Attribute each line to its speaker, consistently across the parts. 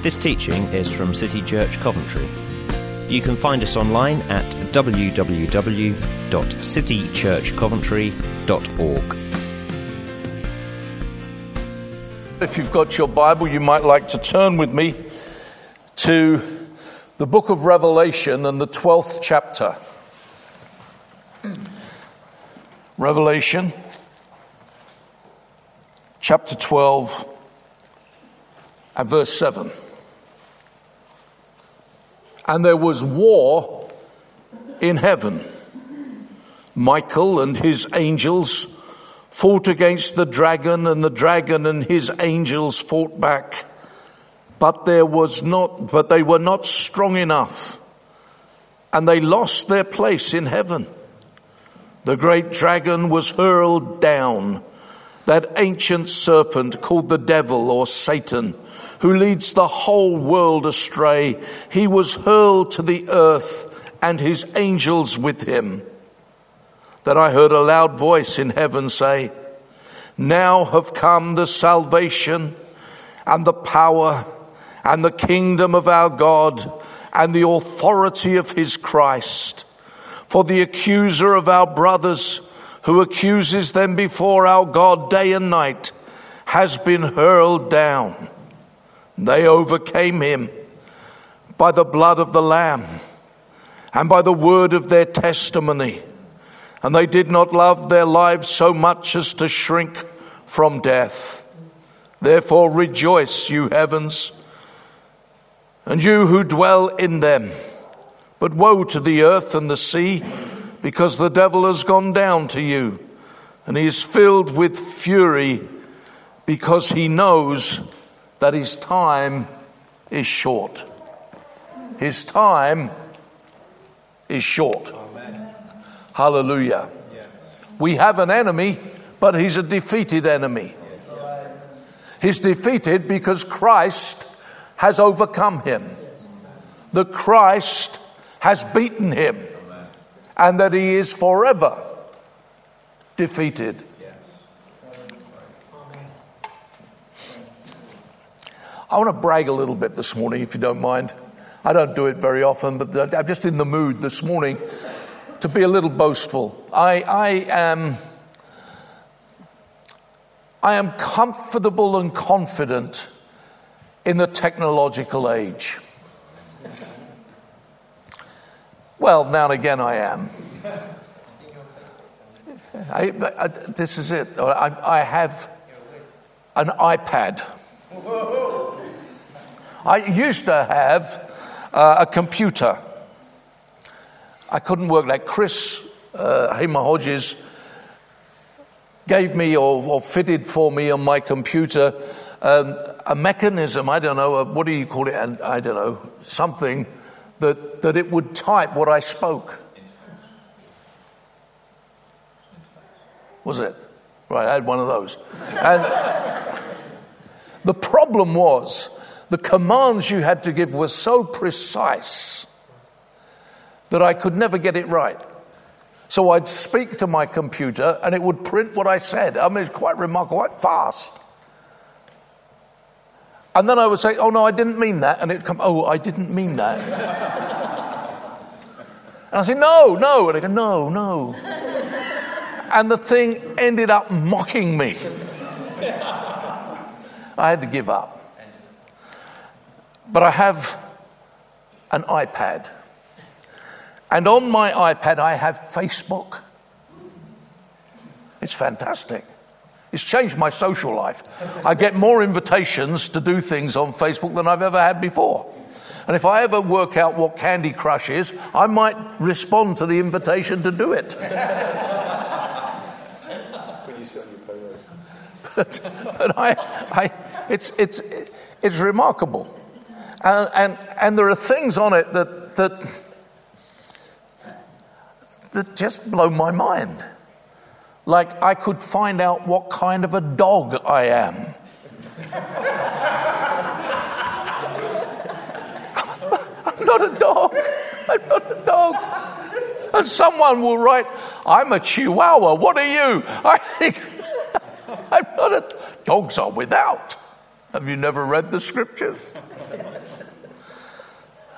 Speaker 1: This teaching is from City Church Coventry. You can find us online at www.citychurchcoventry.org.
Speaker 2: If you've got your Bible, you might like to turn with me to the book of Revelation and the 12th chapter. Revelation, chapter 12, and verse 7. And there was war in heaven. Michael and his angels fought against the dragon, and the dragon and his angels fought back. But they were not strong enough, and they lost their place in heaven. The great dragon was hurled down, that ancient serpent called the devil or Satan, who leads the whole world astray. He was hurled to the earth, and his angels with him. Then I heard a loud voice in heaven say, "Now have come the salvation and the power and the kingdom of our God and the authority of his Christ. For the accuser of our brothers, who accuses them before our God day and night, has been hurled down. They overcame him by the blood of the Lamb and by the word of their testimony, and they did not love their lives so much as to shrink from death. Therefore rejoice, you heavens, and you who dwell in them. But woe to the earth and the sea, because the devil has gone down to you, and he is filled with fury, because he knows that his time is short." His time is short. Amen. Hallelujah. Yes. We have an enemy, but he's a defeated enemy. Yes. He's defeated because Christ has overcome him. The Christ has beaten him, and that he is forever defeated. I want to brag a little bit this morning, if you don't mind. I don't do it very often, but I'm just in the mood this morning to be a little boastful. I am comfortable and confident in the technological age. Well, now and again I am. This is it. I have an iPad. I used to have a computer. I couldn't work that. Chris Hema Hodges gave me or fitted for me on my computer a mechanism, I don't know, what do you call it? I don't know, something that it would type what I spoke. Was it? Right, I had one of those. And the problem was the commands you had to give were so precise that I could never get it right. So I'd speak to my computer and it would print what I said. I mean, it's quite remarkable, quite fast. And then I would say, "Oh, no, I didn't mean that." And it'd come, "Oh, I didn't mean that." And I'd say, "No, no." And they'd go, "No, no." And the thing ended up mocking me. I had to give up. But I have an iPad. And on my iPad, I have Facebook. It's fantastic. It's changed my social life. I get more invitations to do things on Facebook than I've ever had before. And if I ever work out what Candy Crush is, I might respond to the invitation to do it.
Speaker 3: When you sit on your payroll.
Speaker 2: But it's remarkable. And there are things on it that just blow my mind. Like I could find out what kind of a dog I am. I'm not a dog. I'm not a dog. And someone will write, "I'm a Chihuahua. What are you?" I think, I'm not a... Dogs are without. Have you never read the scriptures?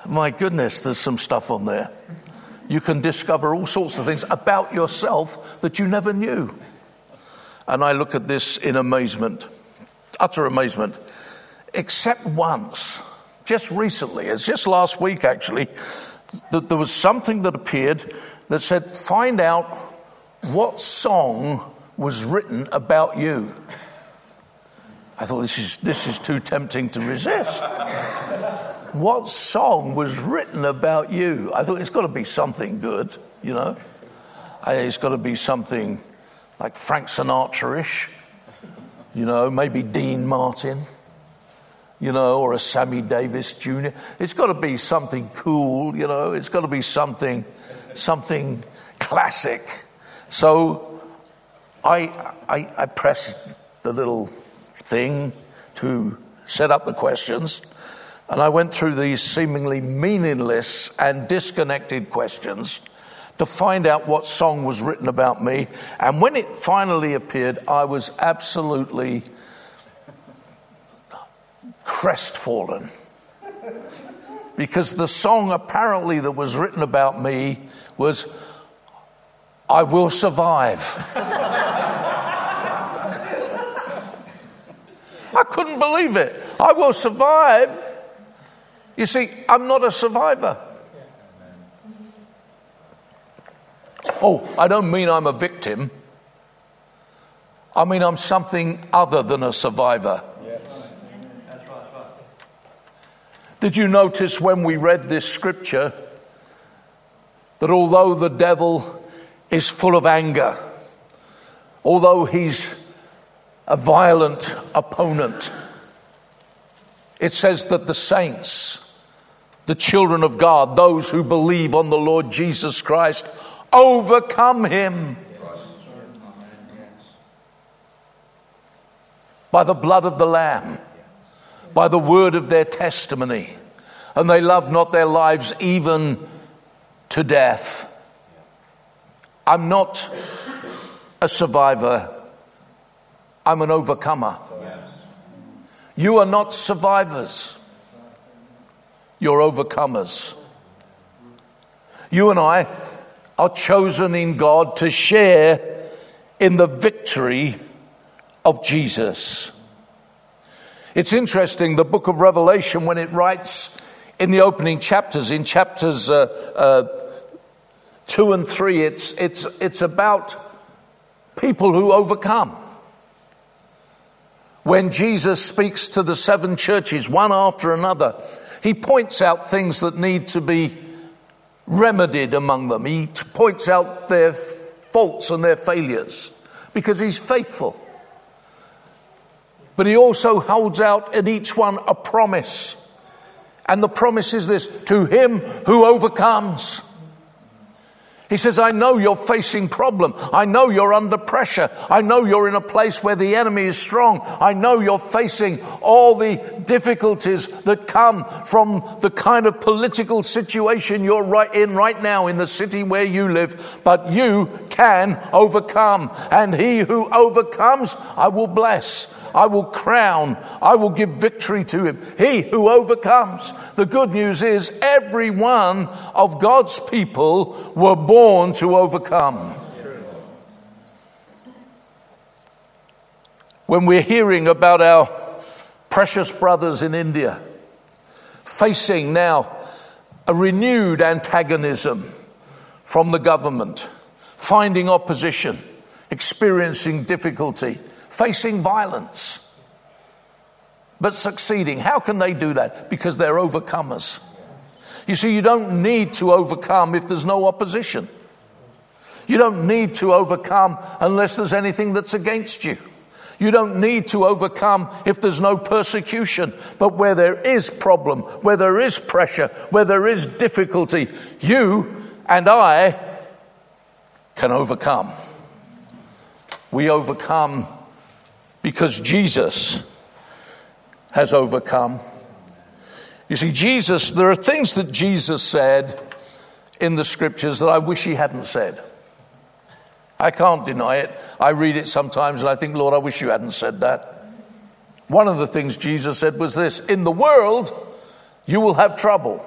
Speaker 2: My goodness, there's some stuff on there. You can discover all sorts of things about yourself that you never knew. And I look at this in amazement, utter amazement, except once, just recently, it's just last week actually, that there was something that appeared that said, find out what song was written about you. I thought, this is too tempting to resist. What song was written about you? I thought, it's got to be something good, you know. It's got to be something like Frank Sinatra-ish, you know, maybe Dean Martin, you know, or a Sammy Davis Jr. It's got to be something cool, you know. It's got to be something classic. So I pressed the little thing to set up the questions, and I went through these seemingly meaningless and disconnected questions to find out what song was written about me. And when it finally appeared, I was absolutely crestfallen, because the song apparently that was written about me was I Will Survive. I couldn't believe it. I will survive. You see, I'm not a survivor. Oh, I don't mean I'm a victim. I mean I'm something other than a survivor. Did you notice when we read this scripture that although the devil is full of anger, although he's a violent opponent, it says that the saints, the children of God, those who believe on the Lord Jesus Christ, overcome him by the blood of the Lamb, by the word of their testimony, and they love not their lives even to death. I'm not a survivor. I'm an overcomer. You are not survivors. You're overcomers. You and I are chosen in God to share in the victory of Jesus. It's interesting, the book of Revelation, when it writes in the opening chapters, in chapters 2 and 3, it's about people who overcome. When Jesus speaks to the 7 churches, one after another, he points out things that need to be remedied among them. He points out their faults and their failures because he's faithful. But he also holds out at each one a promise. And the promise is this: to him who overcomes. He says, I know you're facing problem. I know you're under pressure. I know you're in a place where the enemy is strong. I know you're facing all the difficulties that come from the kind of political situation you're right now in the city where you live. But you can overcome. And he who overcomes, I will bless. I will crown. I will give victory to him. He who overcomes. The good news is every one of God's people were born to overcome. When we're hearing about our precious brothers in India facing now a renewed antagonism from the government, finding opposition, experiencing difficulty, facing violence, but succeeding. How can they do that? Because they're overcomers. You see, you don't need to overcome if there's no opposition. You don't need to overcome unless there's anything that's against you. You don't need to overcome if there's no persecution. But where there is problem, where there is pressure, where there is difficulty, you and I can overcome. We overcome because Jesus has overcome. You see, there are things that Jesus said in the scriptures that I wish he hadn't said. I can't deny it. I read it sometimes and I think, Lord, I wish you hadn't said that. One of the things Jesus said was this: in the world, you will have trouble.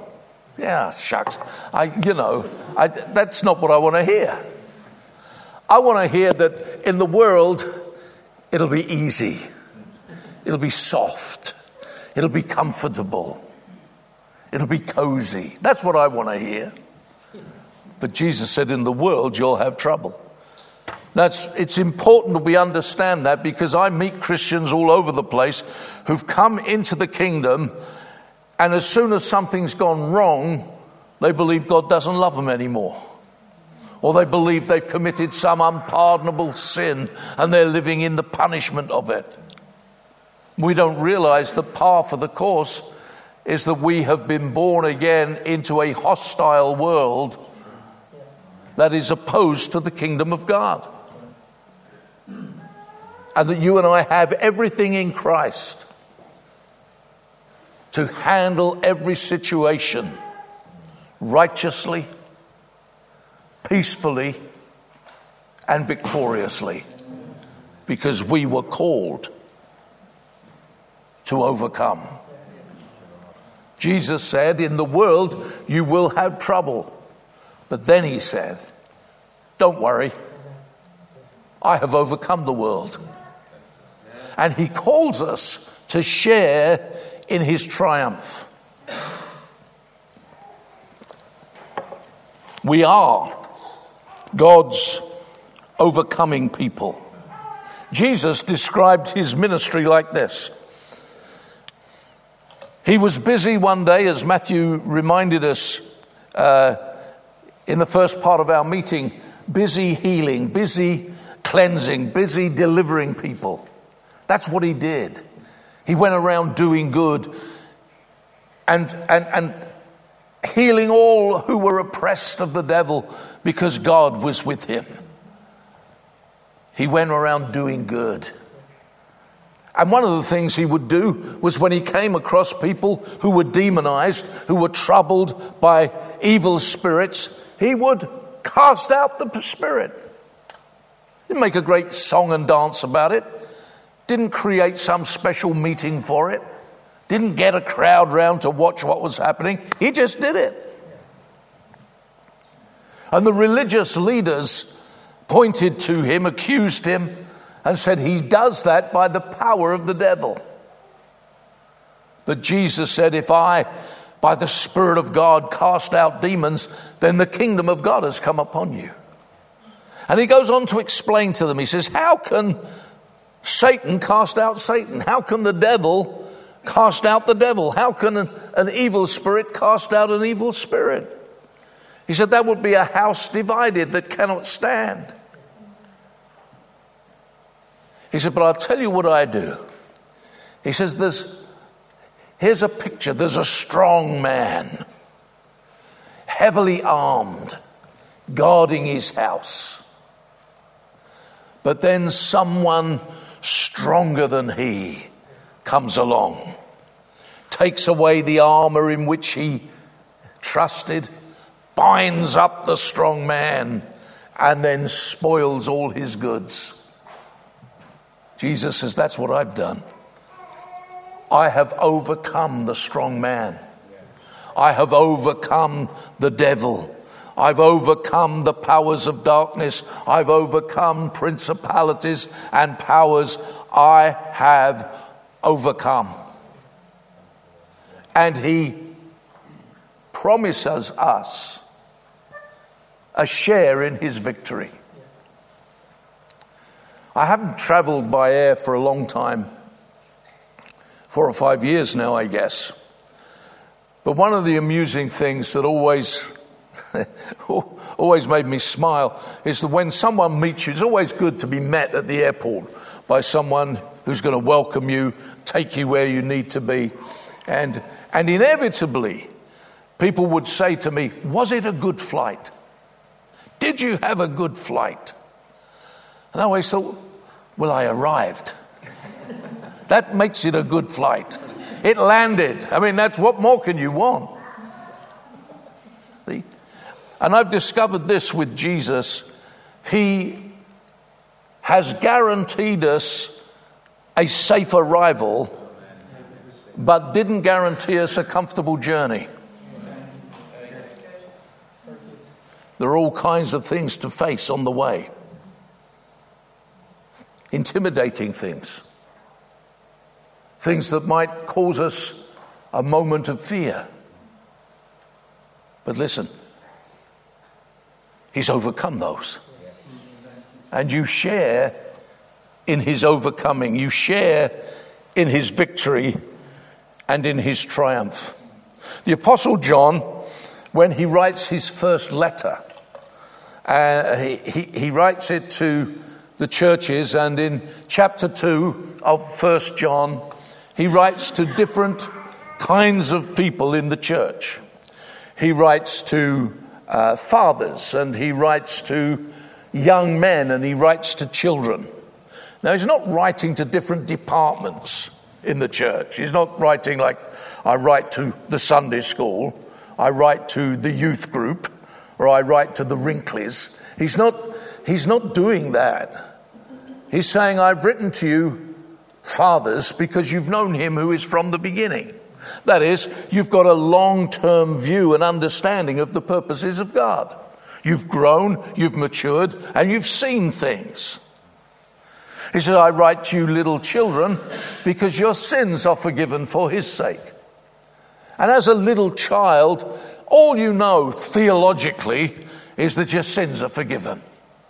Speaker 2: Yeah, shucks. That's not what I want to hear. I want to hear that in the world, it'll be easy. It'll be soft. It'll be comfortable. It'll be cozy. That's what I want to hear. But Jesus said, in the world, you'll have trouble. It's important that we understand that, because I meet Christians all over the place who've come into the kingdom, and as soon as something's gone wrong, they believe God doesn't love them anymore. Or they believe they've committed some unpardonable sin and they're living in the punishment of it. We don't realize the par for the course is that we have been born again into a hostile world that is opposed to the kingdom of God. And that you and I have everything in Christ to handle every situation righteously, peacefully, and victoriously, because we were called to overcome. Jesus said, in the world you will have trouble. But then he said, don't worry, I have overcome the world. And he calls us to share in his triumph. We are God's overcoming people. Jesus described his ministry like this. He was busy one day, as Matthew reminded us in the first part of our meeting, busy healing, busy cleansing, busy delivering people. That's what he did. He went around doing good and healing all who were oppressed of the devil, because God was with him. He went around doing good. And one of the things he would do was, when he came across people who were demonized, who were troubled by evil spirits, he would cast out the spirit. Didn't make a great song and dance about it. Didn't create some special meeting for it. Didn't get a crowd round to watch what was happening. He just did it. And the religious leaders pointed to him, accused him, and said he does that by the power of the devil. But Jesus said, if I, by the Spirit of God, cast out demons, then the kingdom of God has come upon you. And he goes on to explain to them. He says, how can Satan cast out Satan? How can the devil cast out the devil? How can an evil spirit cast out an evil spirit? He said, that would be a house divided that cannot stand. He said, but I'll tell you what I do. He says, here's a picture. There's a strong man, heavily armed, guarding his house. But then someone stronger than he comes along, takes away the armor in which he trusted, binds up the strong man, and then spoils all his goods. Jesus says, that's what I've done. I have overcome the strong man. I have overcome the devil. I've overcome the powers of darkness. I've overcome principalities and powers. I have overcome. And he promises us a share in his victory. I haven't traveled by air for a long time, 4 or 5 years now, I guess. But one of the amusing things that always made me smile is that when someone meets you, it's always good to be met at the airport by someone who's going to welcome you, take you where you need to be. And inevitably, people would say to me, was it a good flight? Did you have a good flight? And I always thought, well, I arrived. That makes it a good flight. It landed. I mean, what more can you want? See? And I've discovered this with Jesus. He has guaranteed us a safe arrival, but didn't guarantee us a comfortable journey. There are all kinds of things to face on the way. Intimidating things. Things that might cause us a moment of fear. But listen, he's overcome those. And you share in his overcoming. You share in his victory and in his triumph. The Apostle John, when he writes his first letter, he writes it to the churches, and in chapter 2 of 1 John, he writes to different kinds of people in the church. He writes to fathers, and he writes to young men, and he writes to children. Now, he's not writing to different departments in the church. He's not writing like, I write to the Sunday school, I write to the youth group, or I write to the Wrinklies. He's not doing that. He's saying, I've written to you, fathers, because you've known him who is from the beginning. That is, you've got a long-term view and understanding of the purposes of God. You've grown, you've matured, and you've seen things. He said, I write to you little children because your sins are forgiven for his sake. And as a little child, all you know theologically is that your sins are forgiven.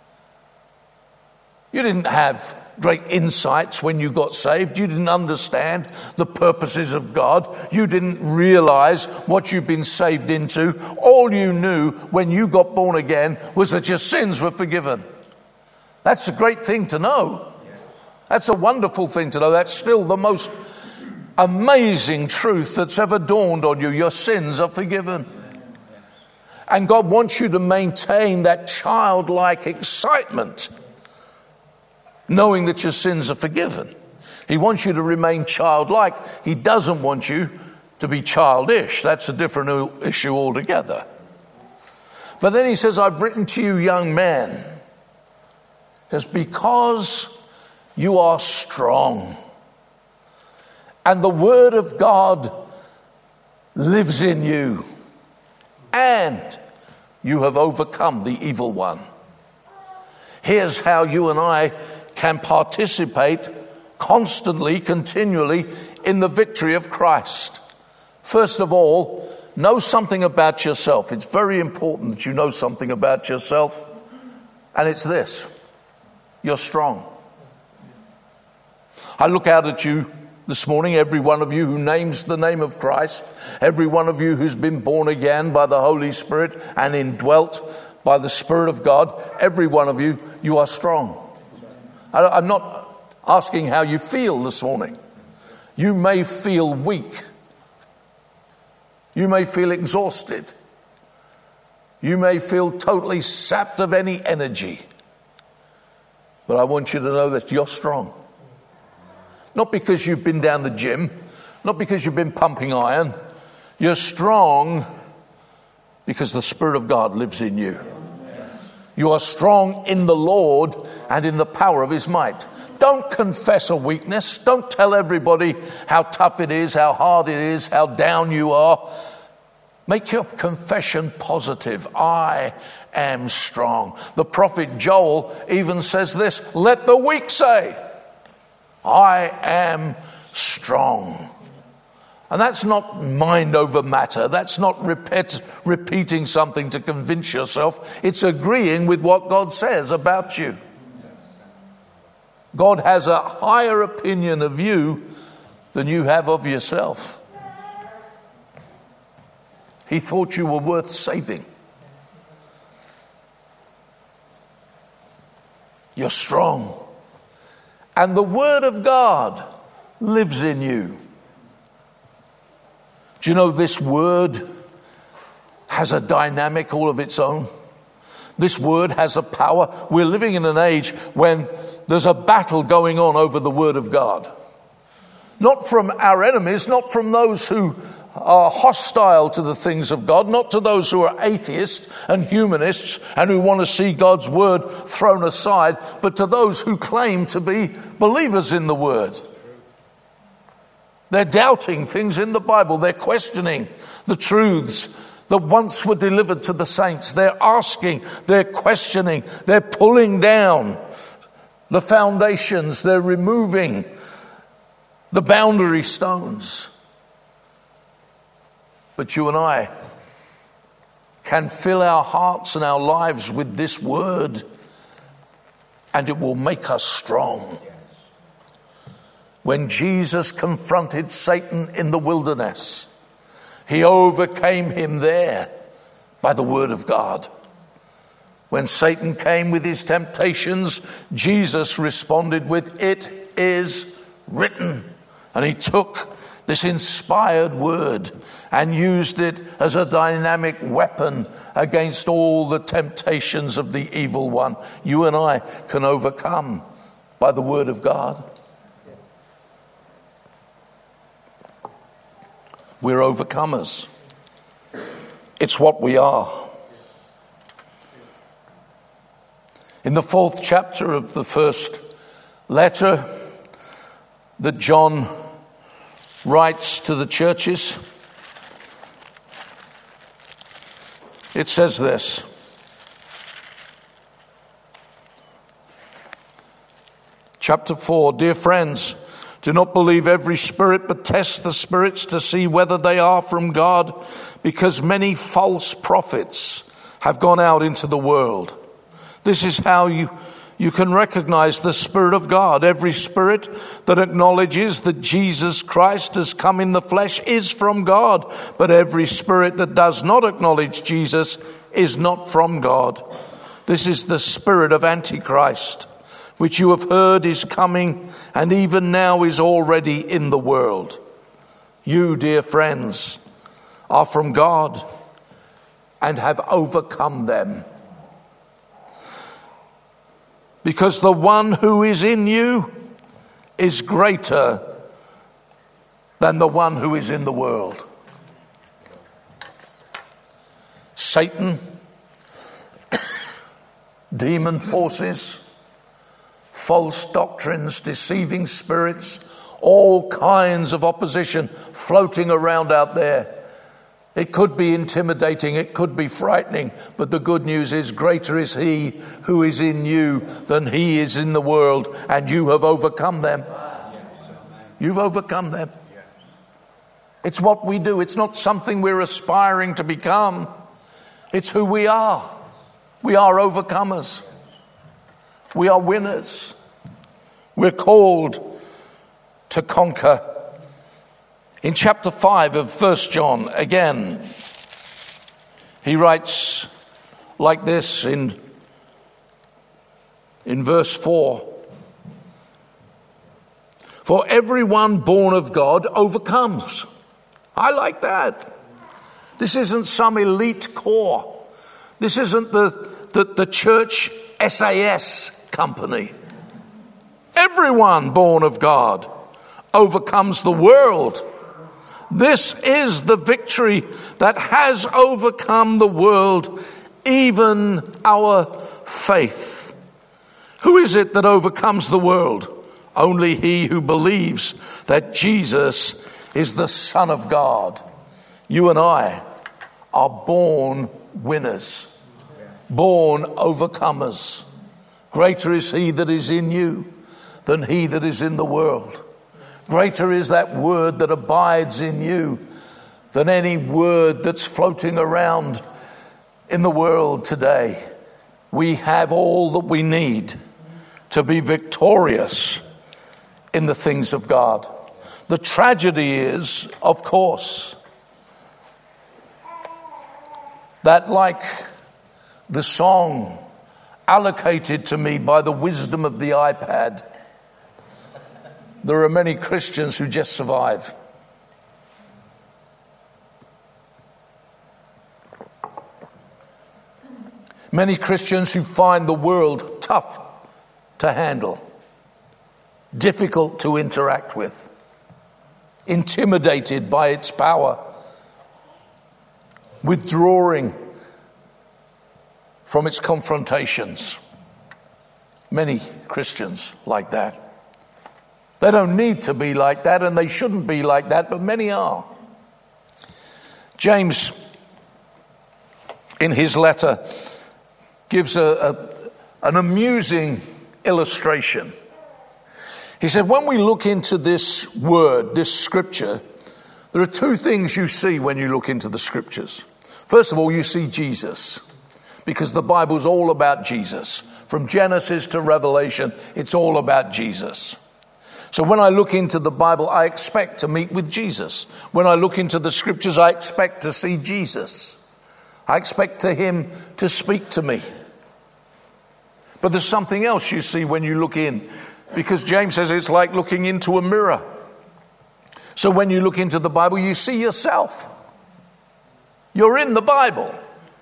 Speaker 2: You didn't have great insights when you got saved. You didn't understand the purposes of God. You didn't realize what you've been saved into. All you knew when you got born again was that your sins were forgiven. That's a great thing to know. That's a wonderful thing to know. That's still the most amazing truth that's ever dawned on you. Your sins are forgiven. And God wants you to maintain that childlike excitement, knowing that your sins are forgiven. He wants you to remain childlike. He doesn't want you to be childish. That's a different issue altogether. But then he says, I've written to you, young men, just because you are strong, and the word of God lives in you, and you have overcome the evil one. Here's how you and I can participate constantly, continually in the victory of Christ. First of all, know something about yourself. It's very important that you know something about yourself, and it's this: you're strong. I look out at you this morning, every one of you who names the name of Christ, every one of you who's been born again by the Holy Spirit and indwelt by the Spirit of God, every one of you, you are strong. I'm not asking how you feel this morning. You may feel weak. You may feel exhausted. You may feel totally sapped of any energy. But I want you to know that you're strong. Not because you've been down the gym, not because you've been pumping iron. You're strong because the Spirit of God lives in you. You are strong in the Lord and in the power of his might. Don't confess a weakness. Don't tell everybody how tough it is, how hard it is, how down you are. Make your confession positive. I am strong. The prophet Joel even says this: let the weak say, I am strong. And that's not mind over matter. That's not repeating something to convince yourself. It's agreeing with what God says about you. God has a higher opinion of you than you have of yourself. He thought you were worth saving. You're strong. And the Word of God lives in you. Do you know this Word has a dynamic all of its own? This Word has a power. We're living in an age when there's a battle going on over the Word of God. Not from our enemies, not from those who are hostile to the things of God, not to those who are atheists and humanists and who want to see God's word thrown aside, but to those who claim to be believers in the word. They're doubting things in the Bible. They're questioning the truths that once were delivered to the saints. They're asking, they're questioning, they're pulling down the foundations, they're removing the boundary stones. But you and I can fill our hearts and our lives with this word, and it will make us strong. When Jesus confronted Satan in the wilderness, he overcame him there by the word of God. When Satan came with his temptations, Jesus responded with, "It is written." And he took this inspired word and used it as a dynamic weapon against all the temptations of the evil one. You and I can overcome by the word of God. We're overcomers. It's what we are. In the 4th chapter of the first letter that John writes to the churches, it says this: Chapter 4, "Dear friends, do not believe every spirit, but test the spirits to see whether they are from God, because many false prophets have gone out into the world. This is how you can recognize the Spirit of God. Every spirit that acknowledges that Jesus Christ has come in the flesh is from God, but every spirit that does not acknowledge Jesus is not from God. This is the spirit of Antichrist, which you have heard is coming and even now is already in the world. You, dear friends, are from God and have overcome them, because the one who is in you is greater than the one who is in the world." Satan, demon forces, false doctrines, deceiving spirits, all kinds of opposition floating around out there. It could be intimidating, it could be frightening, but the good news is greater is he who is in you than he is in the world, and you have overcome them. You've overcome them. It's what we do. It's not something we're aspiring to become. It's who we are. We are overcomers. We are winners. We're called to conquer. In chapter 5 of 1 John, again, he writes like this in verse 4. "For everyone born of God overcomes." I like that. This isn't some elite corps. This isn't the church SAS company. Everyone born of God overcomes the world. This is the victory that has overcome the world, even our faith. Who is it that overcomes the world? Only he who believes that Jesus is the Son of God. You and I are born winners, born overcomers. Greater is he that is in you than he that is in the world. Greater is that word that abides in you than any word that's floating around in the world today. We have all that we need to be victorious in the things of God. The tragedy is, of course, that like the song allocated to me by the wisdom of the iPad, there are many Christians who just survive. Many Christians who find the world tough to handle, difficult to interact with, intimidated by its power, withdrawing from its confrontations. Many Christians like that. They don't need to be like that, and they shouldn't be like that, but many are. James in his letter, gives an amusing illustration. He said, when we look into this word, this scripture, there are two things you see when you look into the scriptures. First of all, you see Jesus, because the Bible's all about Jesus. From Genesis to Revelation, it's all about Jesus. So when I look into the Bible, I expect to meet with Jesus. When I look into the scriptures, I expect to see Jesus. I expect him to speak to me. But there's something else you see when you look in, because James says it's like looking into a mirror. So when you look into the Bible, you see yourself. You're in the Bible.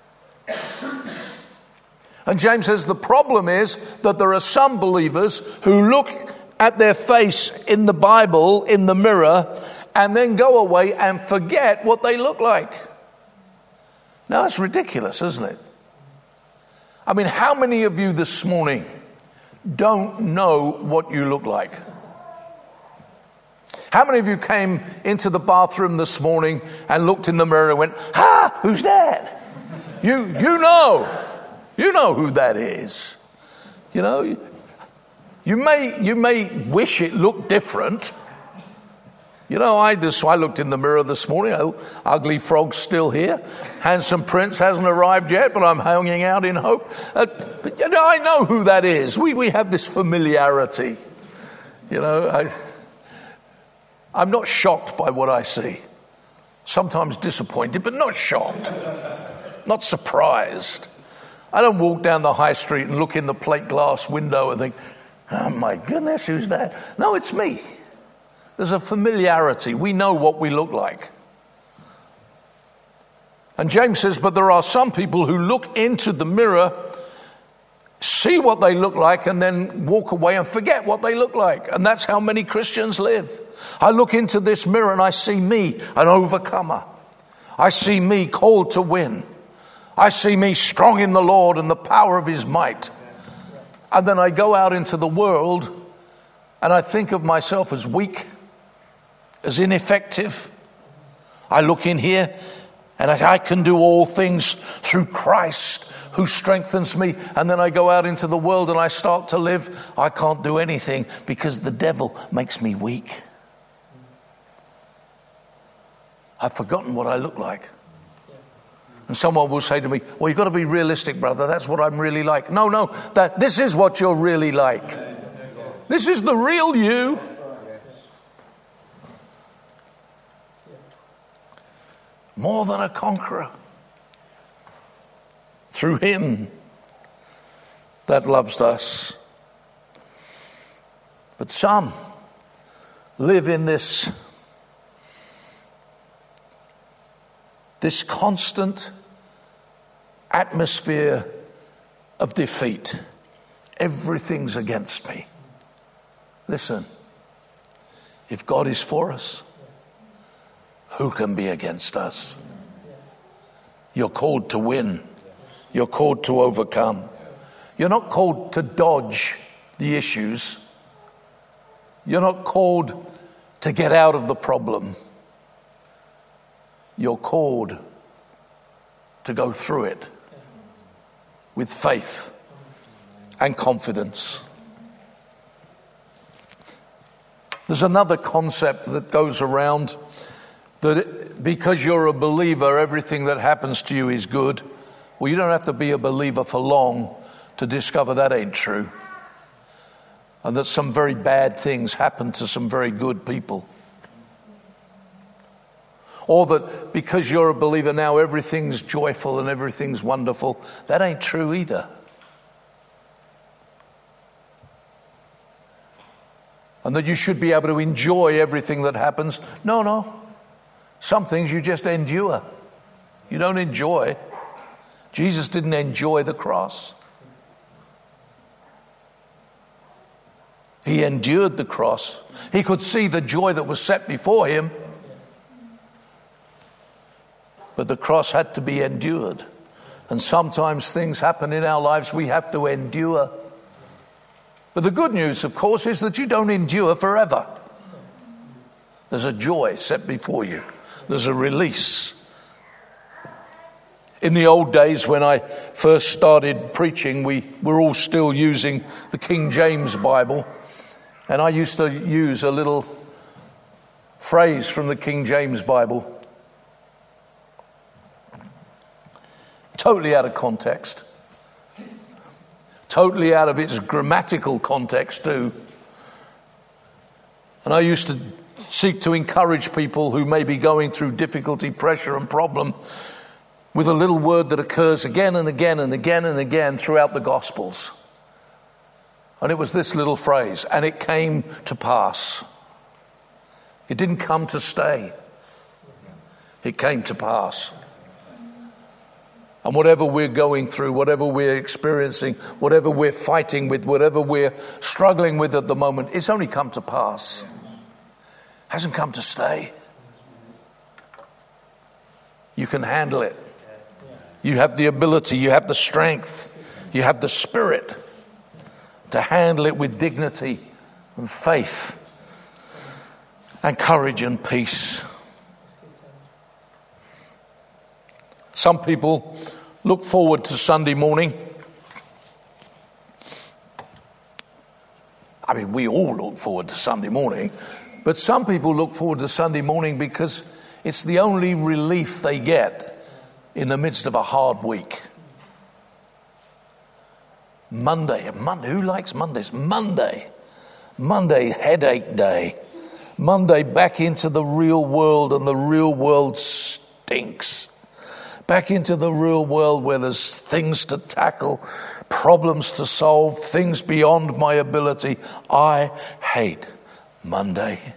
Speaker 2: And James says the problem is that there are some believers who look at their face in the Bible, in the mirror, and then go away and forget what they look like. Now, that's ridiculous, isn't it? I mean, how many of you this morning don't know what you look like? How many of you came into the bathroom this morning and looked in the mirror and went, who's that? You know who that is. You know, you may wish it looked different. You know, I looked in the mirror this morning. Oh, ugly frog's still here. Handsome prince hasn't arrived yet, but I'm hanging out in hope. But you know, I know who that is. We have this familiarity. You know, I'm not shocked by what I see. Sometimes disappointed, but not shocked. Not surprised. I don't walk down the high street and look in the plate glass window and think, oh my goodness, who's that? No, it's me. There's a familiarity. We know what we look like. And James says, but there are some people who look into the mirror, see what they look like, and then walk away and forget what they look like. And that's how many Christians live. I look into this mirror and I see me, an overcomer. I see me called to win. I see me strong in the Lord and the power of his might. And then I go out into the world and I think of myself as weak, as ineffective. I look in here and I can do all things through Christ who strengthens me. And then I go out into the world and I start to live. I can't do anything because the devil makes me weak. I've forgotten what I look like. And someone will say to me, well, you've got to be realistic, brother. That's what I'm really like. No, this is what you're really like. This is the real you. More than a conqueror. Through him that loves us. But some live in this constant atmosphere of defeat. Everything's against me. Listen, if God is for us, who can be against us? You're called to win. You're called to overcome. You're not called to dodge the issues. You're not called to get out of the problem. You're called to go through it with faith and confidence. There's another concept that goes around that because you're a believer, everything that happens to you is good. Well, you don't have to be a believer for long to discover that ain't true. And that some very bad things happen to some very good people. Or that because you're a believer now, everything's joyful and everything's wonderful. That ain't true either. And that you should be able to enjoy everything that happens. No. Some things you just endure. You don't enjoy. Jesus didn't enjoy the cross. He endured the cross. He could see the joy that was set before him. But the cross had to be endured. And sometimes things happen in our lives we have to endure. But the good news, of course, is that you don't endure forever. There's a joy set before you. There's a release. In the old days when I first started preaching, we were all still using the King James Bible. And I used to use a little phrase from the King James Bible, totally out of context, totally out of its grammatical context too. And I used to seek to encourage people who may be going through difficulty, pressure and problem with a little word that occurs again and again and again and again throughout the Gospels. And it was this little phrase, and it came to pass. It didn't come to stay. It came to pass. And whatever we're going through, whatever we're experiencing, whatever we're fighting with, whatever we're struggling with at the moment, it's only come to pass. It hasn't come to stay. You can handle it. You have the ability, you have the strength, you have the spirit to handle it with dignity and faith and courage and peace. Some people look forward to Sunday morning. I mean, we all look forward to Sunday morning, but some people look forward to Sunday morning because it's the only relief they get in the midst of a hard week. Monday, who likes Mondays? Monday, headache day. Monday, back into the real world, and the real world stinks. Back into the real world where there's things to tackle, problems to solve, things beyond my ability. I hate Monday.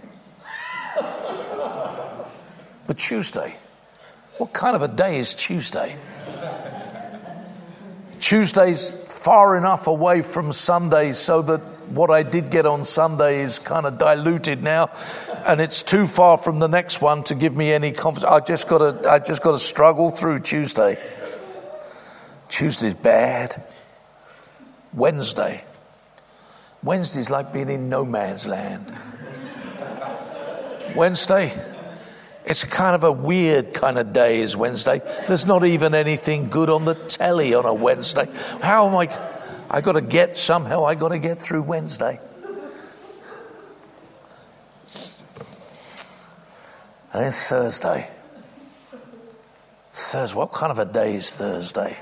Speaker 2: But Tuesday, what kind of a day is Tuesday? Tuesday's far enough away from Sunday so that what I did get on Sunday is kind of diluted now, and it's too far from the next one to give me any confidence. I just got to struggle through Tuesday. Tuesday's bad. Wednesday's like being in no man's land. Wednesday, it's kind of a weird kind of day is Wednesday. There's not even anything good on the telly on a Wednesday. How am I got to get through Wednesday. And then Thursday. What kind of a day is Thursday?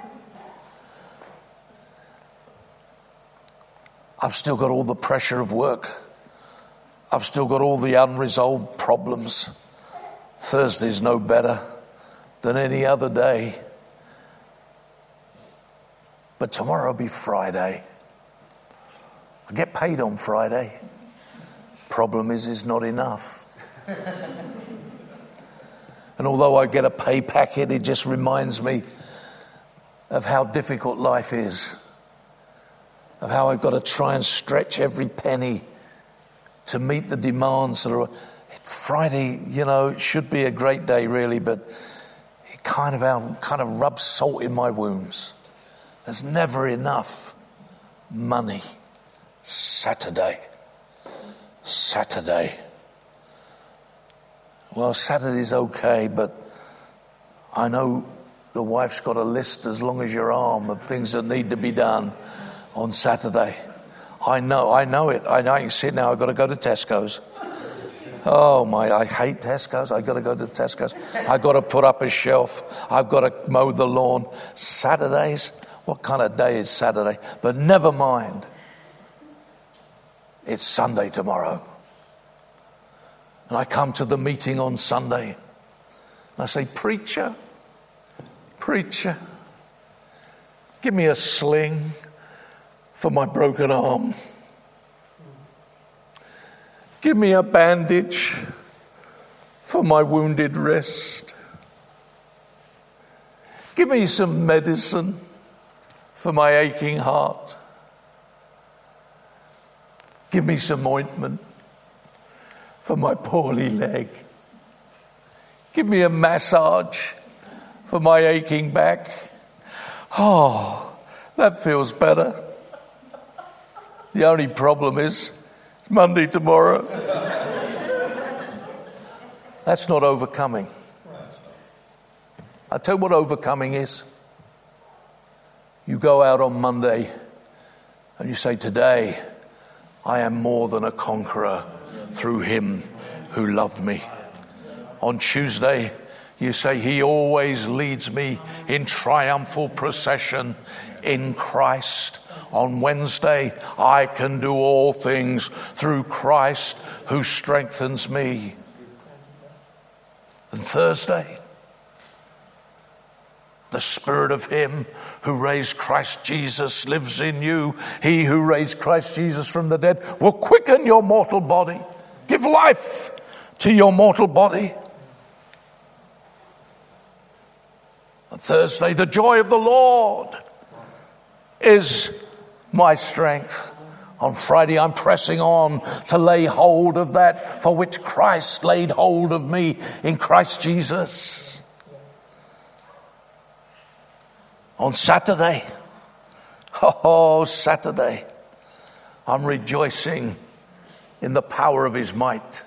Speaker 2: I've still got all the pressure of work. I've still got all the unresolved problems. Thursday's no better than any other day. But tomorrow will be Friday. I get paid on Friday. Problem is not enough. And although I get a pay packet, it just reminds me of how difficult life is. Of how I've got to try and stretch every penny to meet the demands that are... Friday, it should be a great day really, but it kind of rubs salt in my wounds. There's never enough money. Saturday. Well, Saturday's okay, but I know the wife's got a list as long as your arm of things that need to be done on Saturday. I know it. I can see it now. I've got to go to Tesco's. Oh my, I hate Tesco's. I've got to go to Tesco's. I've got to put up a shelf. I've got to mow the lawn. Saturdays? What kind of day is Saturday? But never mind. It's Sunday tomorrow. And I come to the meeting on Sunday. And I say, preacher, give me a sling for my broken arm. Give me a bandage for my wounded wrist. Give me some medicine for my aching heart. Give me some ointment for my poorly leg. Give me a massage for my aching back. Oh, that feels better. The only problem is it's Monday tomorrow. That's not overcoming. I'll tell you what overcoming is. You go out on Monday and you say, today I am more than a conqueror through him who loved me. On Tuesday, you say, he always leads me in triumphal procession in Christ. On Wednesday, I can do all things through Christ who strengthens me. And Thursday, the Spirit of him who raised Christ Jesus lives in you. He who raised Christ Jesus from the dead will quicken your mortal body. Give life to your mortal body. On Thursday, the joy of the Lord is my strength. On Friday, I'm pressing on to lay hold of that for which Christ laid hold of me in Christ Jesus. On Saturday, Saturday, I'm rejoicing in the power of his might.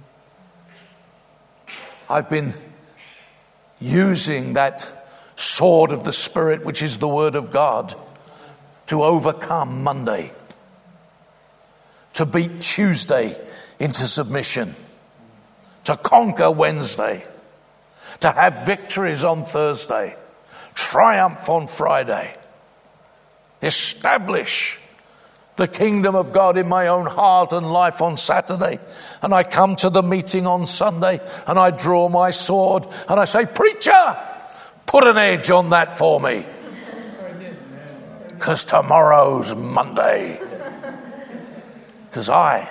Speaker 2: I've been using that sword of the Spirit, which is the Word of God, to overcome Monday, to beat Tuesday into submission, to conquer Wednesday, to have victories on Thursday, triumph on Friday, establish the kingdom of God in my own heart and life on Saturday. And I come to the meeting on Sunday and I draw my sword and I say, preacher, put an edge on that for me, because tomorrow's Monday. Because I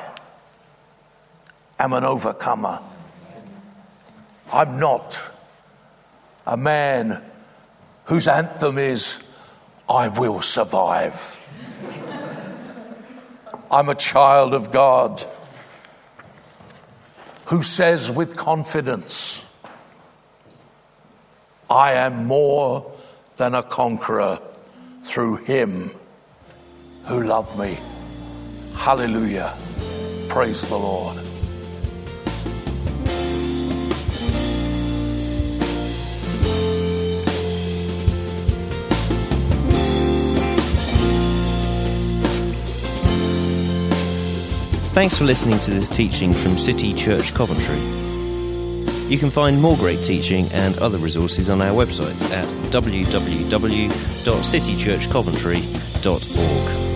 Speaker 2: am an overcomer. I'm not a man whose anthem is, I will survive. I'm a child of God who says with confidence, I am more than a conqueror through him who loved me. Hallelujah. Praise the Lord.
Speaker 1: Thanks for listening to this teaching from City Church Coventry. You can find more great teaching and other resources on our website at www.citychurchcoventry.org.